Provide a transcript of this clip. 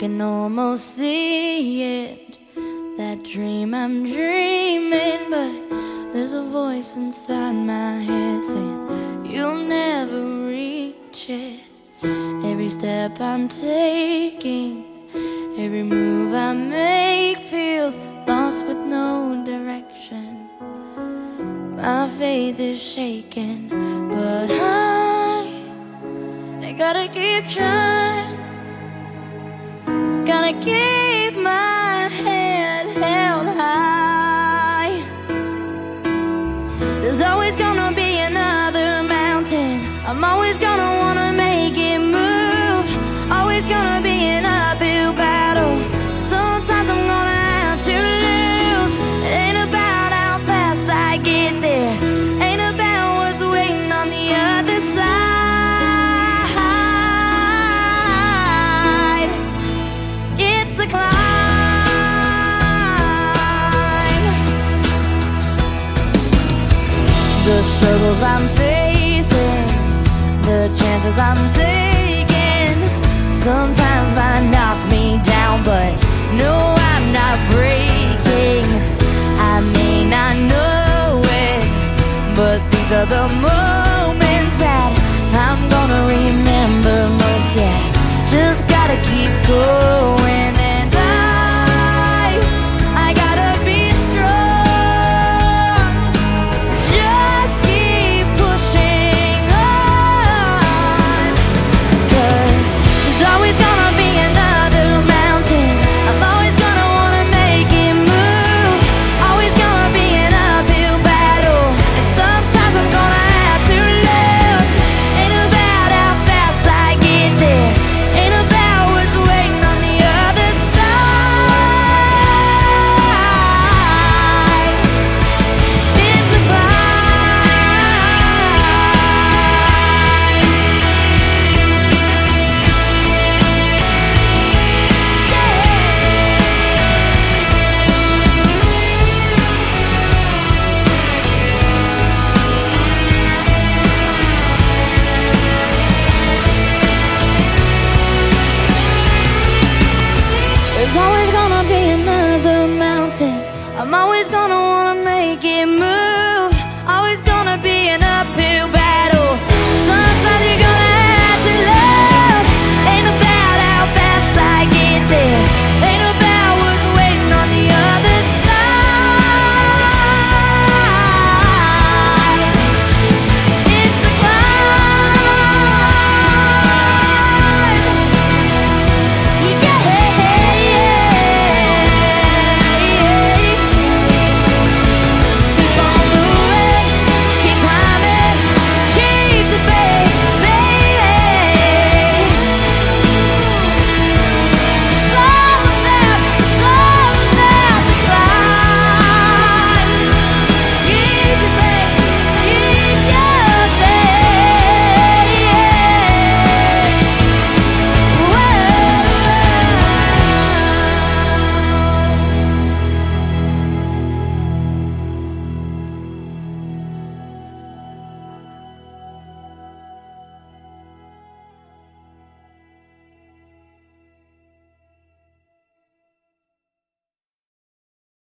can almost see it, that dream I'm dreaming, but there's a voice inside my head saying you'll never reach it. Every step I'm taking, every move I make feels lost with no direction. My faith is shaken, but I gotta keep trying. Gotta keep my head held high. There's always gonna be another mountain. I'm always gonna wanna make it move. Always gonna be an uphill battle. Sometimes I'm gonna have to lose. It ain't about how fast I get there, ain't about what's waiting on the other side. It's the climb. The struggles I'm facing, the chances I'm taking, sometimes might knock me down, but no, I'm not breaking. I may not know it, but these are the moments that I'm gonna remember most. Yeah, just gotta keep going.